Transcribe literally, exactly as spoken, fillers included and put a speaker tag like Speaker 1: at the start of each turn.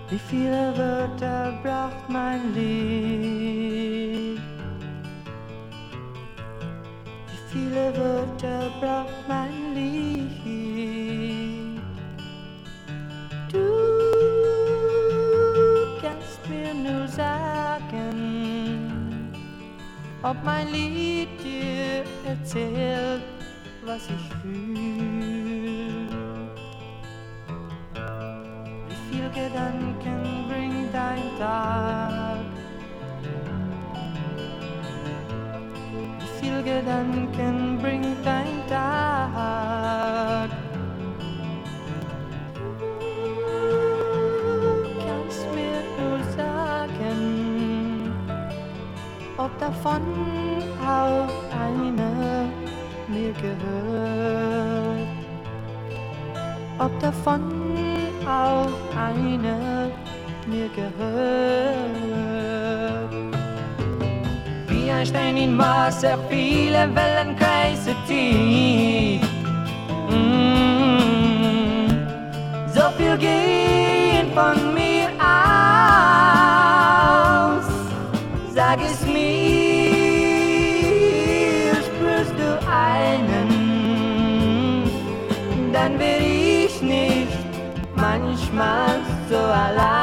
Speaker 1: Wie viele Wörter braucht mein Lied? Wie viele Wörter braucht mein Lied? Du kannst mir nur sagen, ob mein Lied dir erzählt, was ich fühl. Wie viel Gedanken bringt dein Tag? Wie viel Gedanken bringt dein Tag? Du kannst mir nur sagen, ob davon auch eine mir gehört, ob davon auch eine mir gehört. Wie ein Stein in Wasser, viele Wellen kreisen tief. Mm, so viel gehen von mir aus. Sag es mir, spürst du einen, dann wär ich nicht manchmal so allein.